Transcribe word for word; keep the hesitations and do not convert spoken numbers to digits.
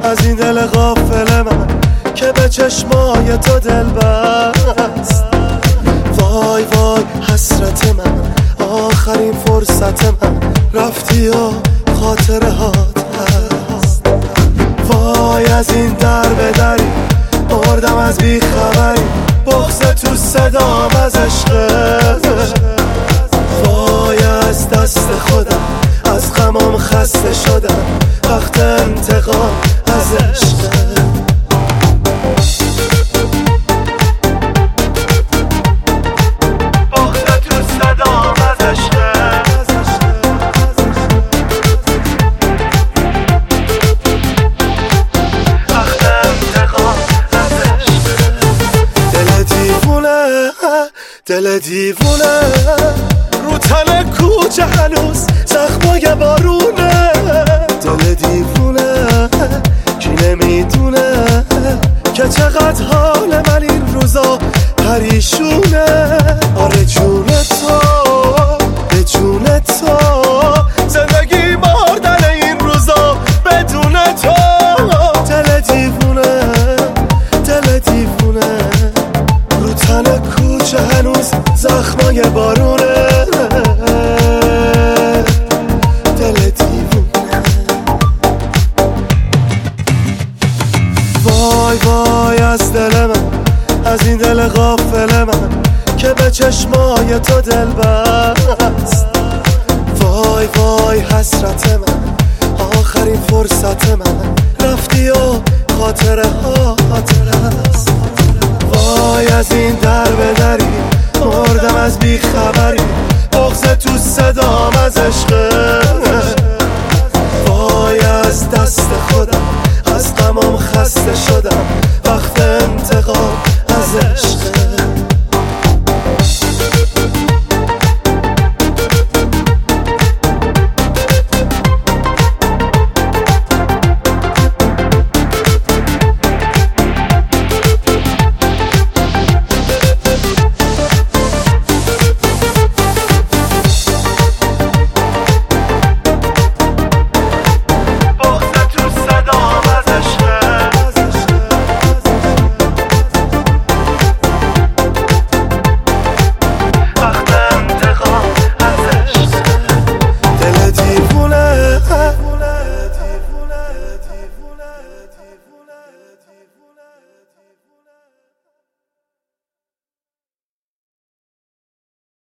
از این دل غافل من که به چشمای تو دل بست. وای وای حسرت من، آخرین فرصت من، رفتی و خاطره هات هست. وای از این در به دری مردم از بیخبری، بغض تو صدام از عشقت. وای از دست خودم، از غمام خسته شدم، وقت انتقام از عشقت. دل دیوونه رو تن کوچه هنوز زخمای بارونه. دل دیوونه کی نمیدونه که چقدر حال من این روزا پریشونه. آره جون تو به جون تو، زندگی مردن این روزا بدون تو. دل دیوونه دل دیوونه رو تن کوچه هنوز زخمای بارونه. دل دیوونه. وای وای از دل من، از این دل غافل من که به چشمای تو دل بست. وای وای حسرت من، آخرین فرصت من، رفتی و خاطره ها خاطره است. وای از این در به دری مردم از بیخبری، بغض تو صدام از عشقت. وای از دست خودم، از غمام خسته شدم،